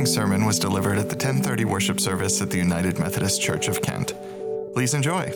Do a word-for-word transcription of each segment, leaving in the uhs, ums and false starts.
following sermon was delivered at the ten thirty worship service at the United Methodist Church of Kent. Please enjoy.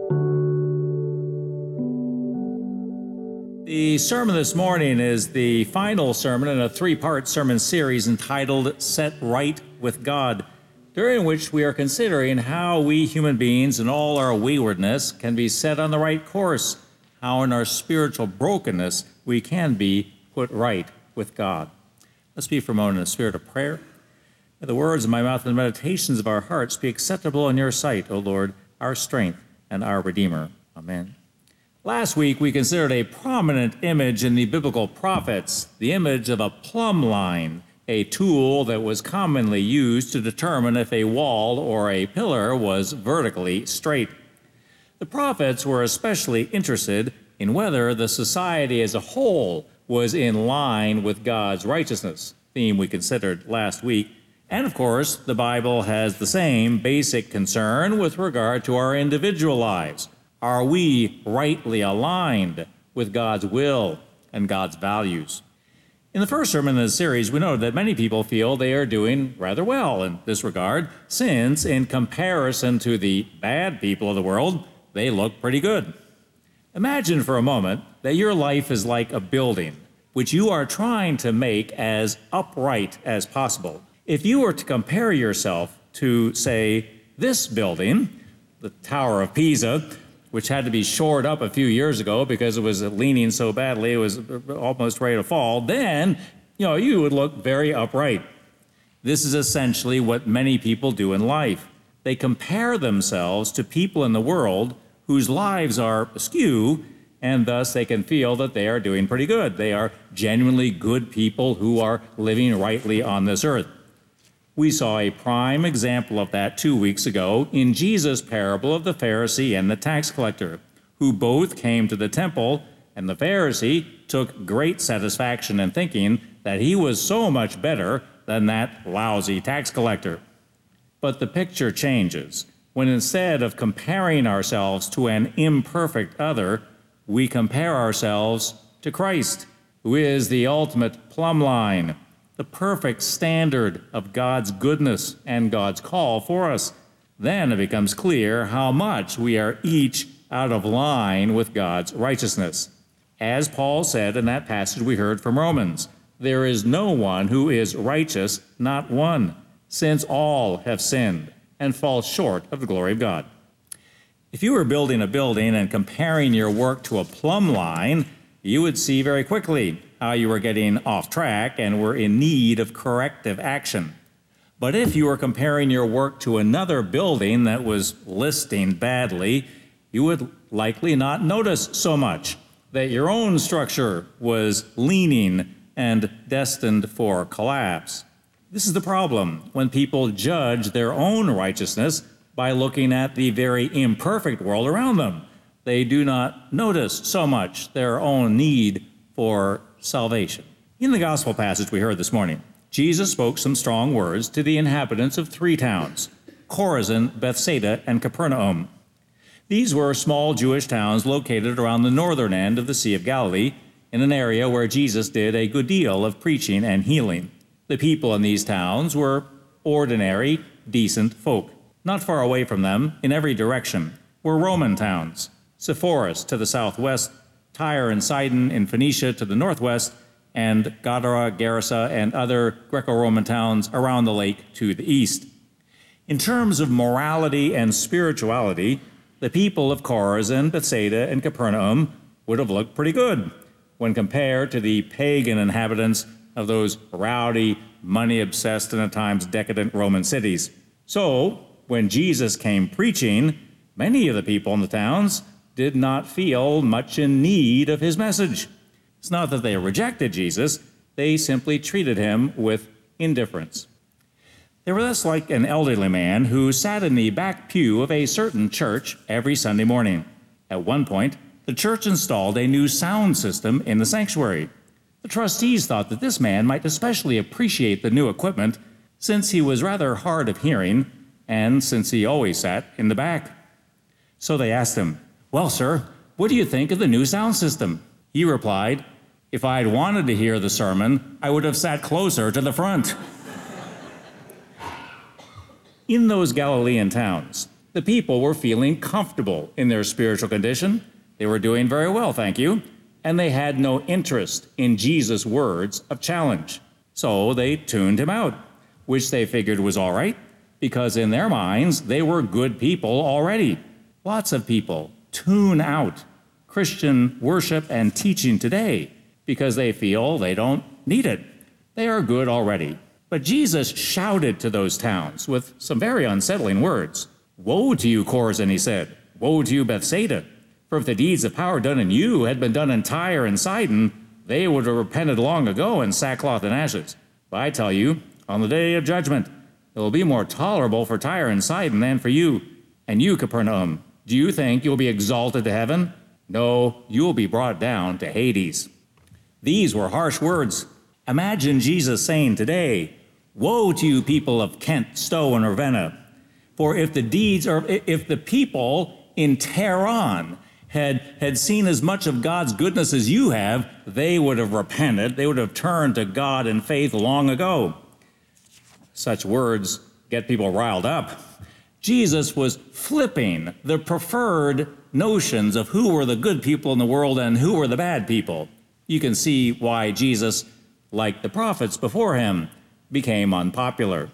The sermon this morning is the final sermon in a three-part sermon series entitled Set Right with God, during which we are considering how we human beings in all our waywardness can be set on the right course, how in our spiritual brokenness we can be put right with God. Let's be for a moment in a spirit of prayer. May the words of my mouth and the meditations of our hearts be acceptable in your sight, O Lord, our strength and our Redeemer. Amen. Last week we considered a prominent image in the biblical prophets, the image of a plumb line, a tool that was commonly used to determine if a wall or a pillar was vertically straight. The prophets were especially interested in whether the society as a whole was in line with God's righteousness, theme we considered last week. And of course, the Bible has the same basic concern with regard to our individual lives. Are we rightly aligned with God's will and God's values? In the first sermon in this series, we noted that many people feel they are doing rather well in this regard, since in comparison to the bad people of the world, they look pretty good. Imagine for a moment that your life is like a building, which you are trying to make as upright as possible. If you were to compare yourself to, say, this building, the Tower of Pisa, which had to be shored up a few years ago because it was leaning so badly it was almost ready to fall, then, you know, you would look very upright. This is essentially what many people do in life. They compare themselves to people in the world whose lives are askew, and thus they can feel that they are doing pretty good. They are genuinely good people who are living rightly on this earth. We saw a prime example of that two weeks ago in Jesus' parable of the Pharisee and the tax collector, who both came to the temple, and the Pharisee took great satisfaction in thinking that he was so much better than that lousy tax collector. But the picture changes when instead of comparing ourselves to an imperfect other, we compare ourselves to Christ, who is the ultimate plumb line, the perfect standard of God's goodness and God's call for us. Then it becomes clear how much we are each out of line with God's righteousness. As Paul said in that passage we heard from Romans, there is no one who is righteous, not one, since all have sinned and fall short of the glory of God. If you were building a building and comparing your work to a plumb line, you would see very quickly how you were getting off track and were in need of corrective action. But if you were comparing your work to another building that was listing badly, you would likely not notice so much that your own structure was leaning and destined for collapse. This is the problem when people judge their own righteousness by looking at the very imperfect world around them. They do not notice so much their own need for salvation. In the gospel passage we heard this morning, Jesus spoke some strong words to the inhabitants of three towns, Chorazin, Bethsaida, and Capernaum. These were small Jewish towns located around the northern end of the Sea of Galilee, in an area where Jesus did a good deal of preaching and healing. The people in these towns were ordinary, decent folk. Not far away from them, in every direction, were Roman towns, Sepphoris to the southwest, Tyre and Sidon in Phoenicia to the northwest, and Gadara, Gerasa, and other Greco-Roman towns around the lake to the east. In terms of morality and spirituality, the people of Chorazin, Bethsaida, and Capernaum would have looked pretty good when compared to the pagan inhabitants of those rowdy, money-obsessed, and at times decadent Roman cities. So, when Jesus came preaching, many of the people in the towns did not feel much in need of his message. It's not that they rejected Jesus, they simply treated him with indifference. They were thus like an elderly man who sat in the back pew of a certain church every Sunday morning. At one point, the church installed a new sound system in the sanctuary. The trustees thought that this man might especially appreciate the new equipment since he was rather hard of hearing and since he always sat in the back. So they asked him, "Well, sir, what do you think of the new sound system?" He replied, "If I had wanted to hear the sermon, I would have sat closer to the front." in those Galilean towns, the people were feeling comfortable in their spiritual condition. They were doing very well, thank you, and they had no interest in Jesus' words of challenge. So they tuned him out, which they figured was all right, because in their minds, they were good people already. Lots of people tune out Christian worship and teaching today because they feel they don't need it. They are good already. But Jesus shouted to those towns with some very unsettling words. "Woe to you, Chorazin," he said. "Woe to you, Bethsaida. For if the deeds of power done in you had been done in Tyre and Sidon, they would have repented long ago in sackcloth and ashes. But I tell you, on the day of judgment, it will be more tolerable for Tyre and Sidon than for you. And you, Capernaum, do you think you'll be exalted to heaven? No, you will be brought down to Hades." These were harsh words. Imagine Jesus saying today, "Woe to you, people of Kent, Stowe, and Ravenna. For if the deeds, or if the people in Tehran had, had seen as much of God's goodness as you have, they would have repented. They would have turned to God in faith long ago." Such words get people riled up. Jesus was flipping the preferred notions of who were the good people in the world and who were the bad people. You can see why Jesus, like the prophets before him, became unpopular.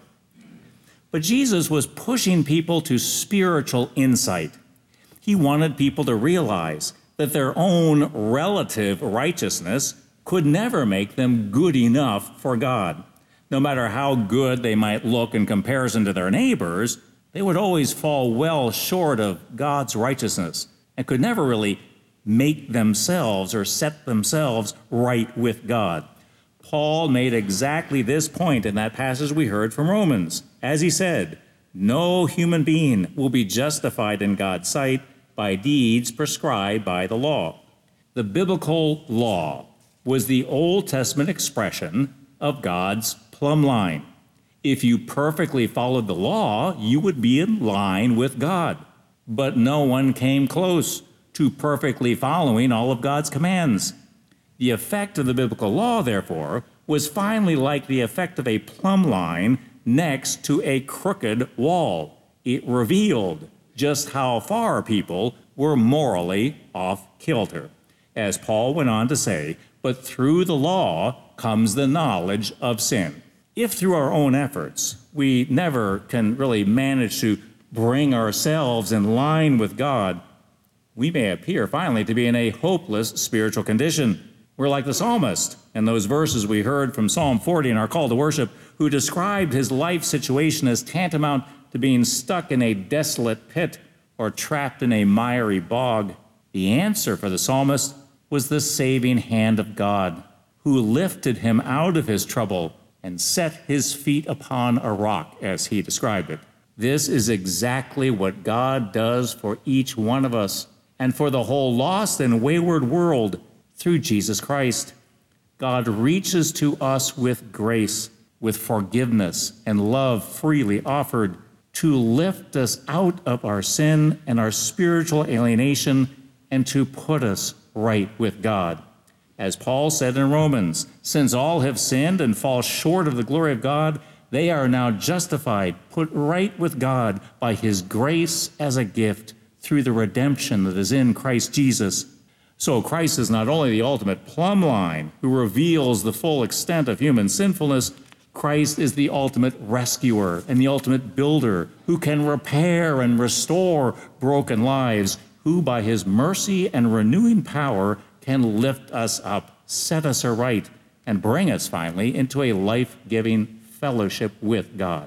But Jesus was pushing people to spiritual insight. He wanted people to realize that their own relative righteousness could never make them good enough for God. No matter how good they might look in comparison to their neighbors, they would always fall well short of God's righteousness and could never really make themselves or set themselves right with God. Paul made exactly this point in that passage we heard from Romans, as he said, "No human being will be justified in God's sight by deeds prescribed by the law." The biblical law was the Old Testament expression of God's plumb line. If you perfectly followed the law, you would be in line with God. But no one came close to perfectly following all of God's commands. The effect of the biblical law, therefore, was finally like the effect of a plumb line next to a crooked wall. It revealed just how far people were morally off kilter. As Paul went on to say, "But through the law comes the knowledge of sin." If through our own efforts we never can really manage to bring ourselves in line with God, we may appear finally to be in a hopeless spiritual condition. We're like the psalmist in those verses we heard from Psalm forty in our call to worship, who described his life situation as tantamount to being stuck in a desolate pit or trapped in a miry bog. The answer for the psalmist was the saving hand of God, who lifted him out of his trouble and set his feet upon a rock, as he described it. This is exactly what God does for each one of us and for the whole lost and wayward world through Jesus Christ. God reaches to us with grace, with forgiveness and love freely offered to lift us out of our sin and our spiritual alienation and to put us right with God. As Paul said in Romans, "Since all have sinned and fall short of the glory of God, they are now justified, put right with God by his grace as a gift through the redemption that is in Christ Jesus." So Christ is not only the ultimate plumb line who reveals the full extent of human sinfulness, Christ is the ultimate rescuer and the ultimate builder who can repair and restore broken lives, who by his mercy and renewing power can lift us up, set us aright, and bring us finally into a life-giving fellowship with God.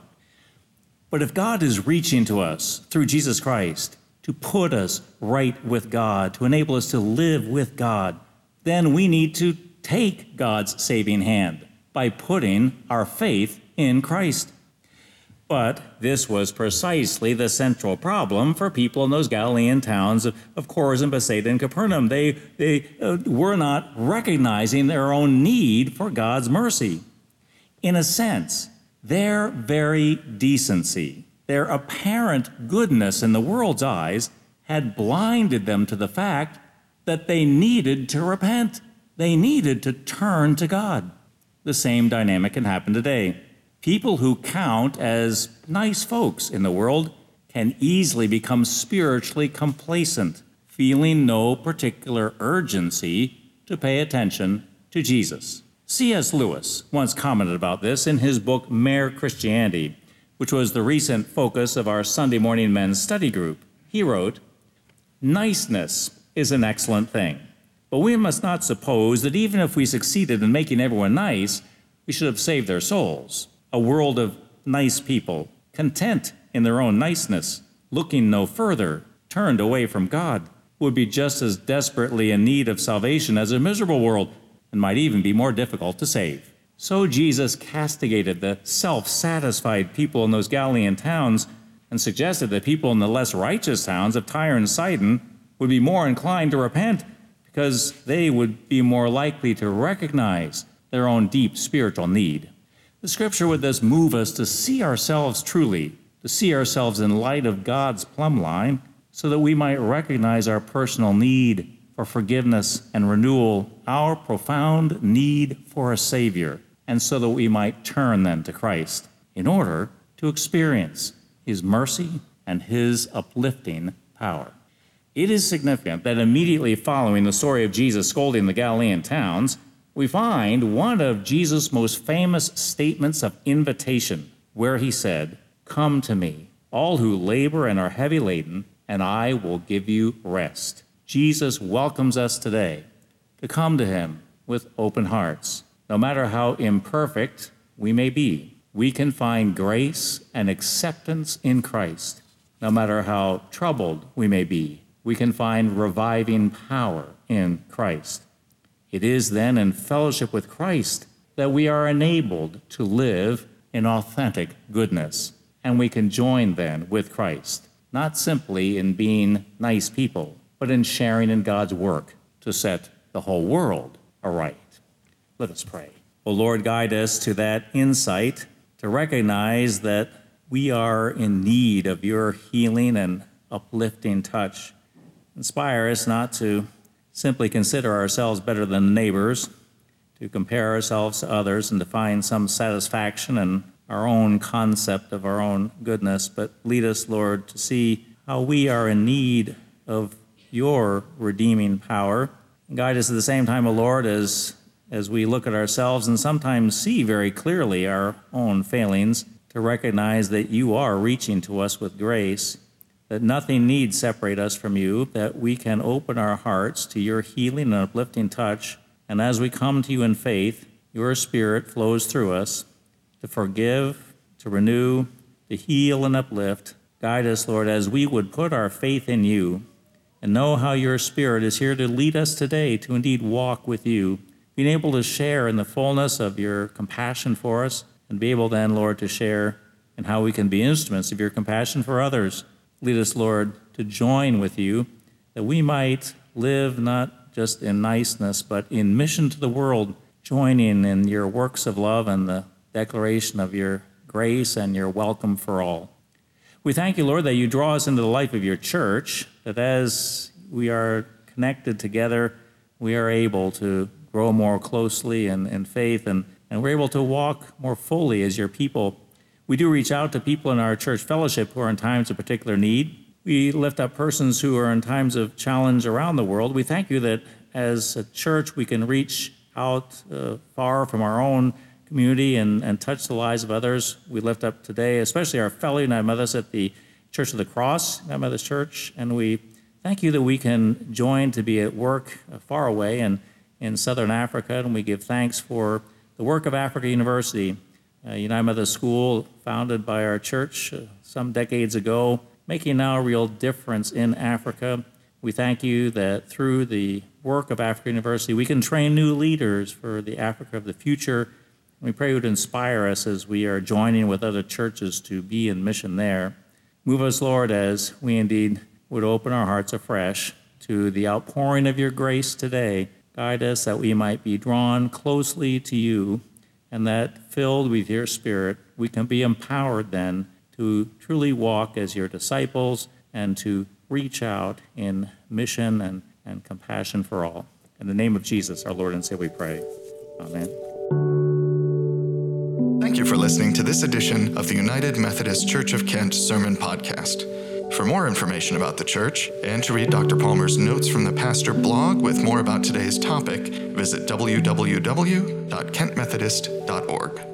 But if God is reaching to us through Jesus Christ to put us right with God, to enable us to live with God, then we need to take God's saving hand by putting our faith in Christ. But this was precisely the central problem for people in those Galilean towns of, of Chorazin, Bethsaida, and Capernaum. They, they uh, were not recognizing their own need for God's mercy. In a sense, their very decency, their apparent goodness in the world's eyes, had blinded them to the fact that they needed to repent. They needed to turn to God. The same dynamic can happen today. People who count as nice folks in the world can easily become spiritually complacent, feeling no particular urgency to pay attention to Jesus. C S Lewis once commented about this in his book Mere Christianity, which was the recent focus of our Sunday morning men's study group. He wrote, "Niceness is an excellent thing, but we must not suppose that even if we succeeded in making everyone nice, we should have saved their souls. A world of nice people, content in their own niceness, looking no further, turned away from God, would be just as desperately in need of salvation as a miserable world, and might even be more difficult to save." So Jesus castigated the self-satisfied people in those Galilean towns and suggested that people in the less righteous towns of Tyre and Sidon would be more inclined to repent because they would be more likely to recognize their own deep spiritual need. The scripture would thus move us to see ourselves truly, to see ourselves in light of God's plumb line, so that we might recognize our personal need for forgiveness and renewal, our profound need for a Savior, and so that we might turn then to Christ in order to experience His mercy and His uplifting power. It is significant that immediately following the story of Jesus scolding the Galilean towns, we find one of Jesus' most famous statements of invitation, where he said, "Come to me, all who labor and are heavy laden, and I will give you rest." Jesus welcomes us today to come to him with open hearts. No matter how imperfect we may be, we can find grace and acceptance in Christ. No matter how troubled we may be, we can find reviving power in Christ. It is then in fellowship with Christ that we are enabled to live in authentic goodness, and we can join then with Christ, not simply in being nice people, but in sharing in God's work to set the whole world aright. Let us pray. O Lord, guide us to that insight, to recognize that we are in need of your healing and uplifting touch. Inspire us not to simply consider ourselves better than neighbors, to compare ourselves to others and to find some satisfaction in our own concept of our own goodness, but lead us, Lord, to see how we are in need of your redeeming power. And guide us at the same time, O Lord, as, as we look at ourselves and sometimes see very clearly our own failings, to recognize that you are reaching to us with grace, that nothing need separate us from you, that we can open our hearts to your healing and uplifting touch, and as we come to you in faith, your Spirit flows through us to forgive, to renew, to heal and uplift. Guide us, Lord, as we would put our faith in you and know how your Spirit is here to lead us today to indeed walk with you, being able to share in the fullness of your compassion for us, and be able then, Lord, to share in how we can be instruments of your compassion for others. Lead us, Lord, to join with you, that we might live not just in niceness, but in mission to the world, joining in your works of love and the declaration of your grace and your welcome for all. We thank you, Lord, that you draw us into the life of your church, that as we are connected together, we are able to grow more closely in, in faith, and, and we're able to walk more fully as your people. We do reach out to people in our church fellowship who are in times of particular need. We lift up persons who are in times of challenge around the world. We thank you that as a church we can reach out uh, far from our own community and, and touch the lives of others. We lift up today, especially our fellow United Methodists at the Church of the Cross, United Methodist Church, and we thank you that we can join to be at work uh, far away and in Southern Africa, and we give thanks for the work of Africa University, a United Methodist school founded by our church uh, some decades ago, making now a real difference in Africa. We thank you that through the work of Africa University, we can train new leaders for the Africa of the future. We pray you would inspire us as we are joining with other churches to be in mission there. Move us, Lord, as we indeed would open our hearts afresh to the outpouring of your grace today. Guide us that we might be drawn closely to you, and that filled with your Spirit, we can be empowered then to truly walk as your disciples and to reach out in mission and, and compassion for all. In the name of Jesus, our Lord and Savior, we pray. Amen. thank you for listening to this edition of the United Methodist Church of Kent Sermon Podcast. For more information about the church and to read Doctor Palmer's notes from the pastor blog with more about today's topic, visit w w w dot kent methodist dot org.